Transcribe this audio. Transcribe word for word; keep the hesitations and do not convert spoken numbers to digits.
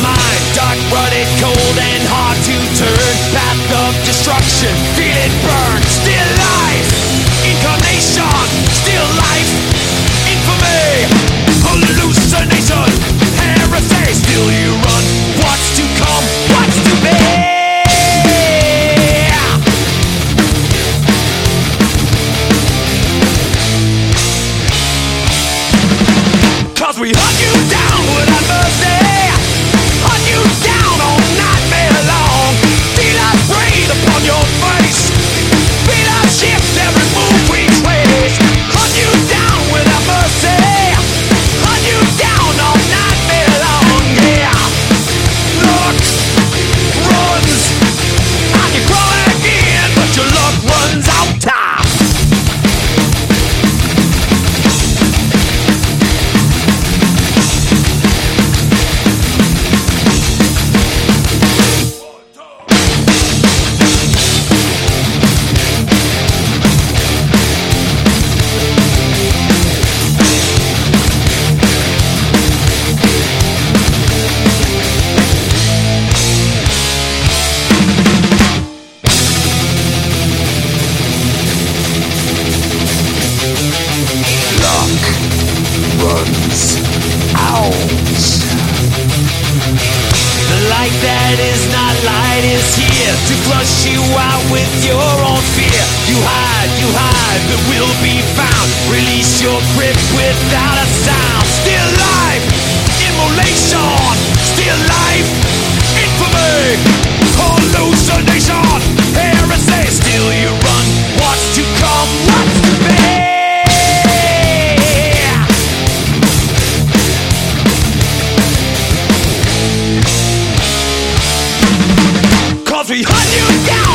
mind, dark, rutted, cold, and hard to turn. Path of destruction, feel it burn. Still life, incarnation, still life, infamy, hallucination, heresy. Still you run, what's to come, what's to be. Cause we hunt you down without mercy, hunt you down all nightmare long. Feel us breathe upon your face, feel us shift every move we trace. Hunt you down without mercy, hunt you down all nightmare long. Yeah, looks, runs, and you crawl again, but your luck runs out time. Runs out. The light that is not light is here to flush you out with your own fear. You hide, you hide, but will be found. Release your grip without a sound. Still life, immolation. Still life, infamy, hallucination, heresy. Still you run, what's to come, what's to be. We hunt you down